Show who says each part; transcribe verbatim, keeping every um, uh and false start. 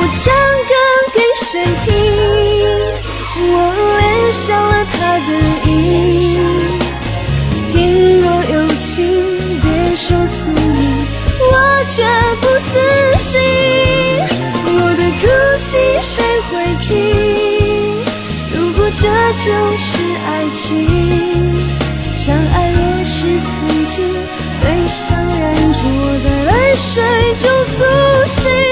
Speaker 1: 唱歌给谁听？我恋上了他的影。天若有情别说宿命，我绝不死心。我的哭泣谁会听？如果这就是爱情，相爱若是曾经，悲伤染着我在泪水中苏醒。